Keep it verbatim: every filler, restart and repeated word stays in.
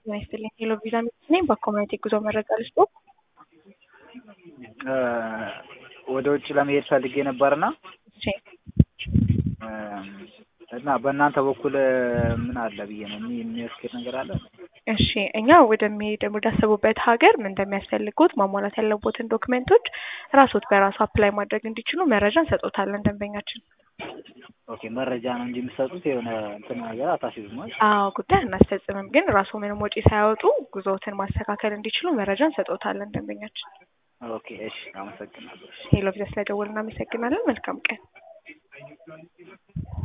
ይመስልኝ ሄሎ ቪዛ ነኝ በኮሚኒቲ ጉዞ መረጃ ልስጥ ወደ ውጭ ለመሄድ ፈልጌ ነበርና እሺ እና በእናንተ በኩል ምን አለ ብዬ ነው የሚያስከድ ነገር አለ እሺ እኛ ወደሚሄድ ወዳሰቡበት ሀገር ምን እንደሚያስፈልጉት ማሟላት ያለቦትን ዶክመንቶች ራስዎት በራሱ አፕላይ ማድረግ እንዲችሉ መረጃ እንሰጣለን ደንበኛችን ኦኬ መረጃ ነው እንጂ የምትሰጡት የሆነ እንትን ነገር አታስይዙም ማለት አዎ ጉዳይ እናስፈጽምም ግን ራሱ ምንም ወጪ ሳያወጡ ጉዞዎትን ማስተካከል እንዲችሉ መረጃ እንሰጣለን ደንበኛችን ኦኬ እሺ አመሰግናለሁ ሄሎ ቪዛ ስለደወልን እናመሰግናለን መልካም ቀን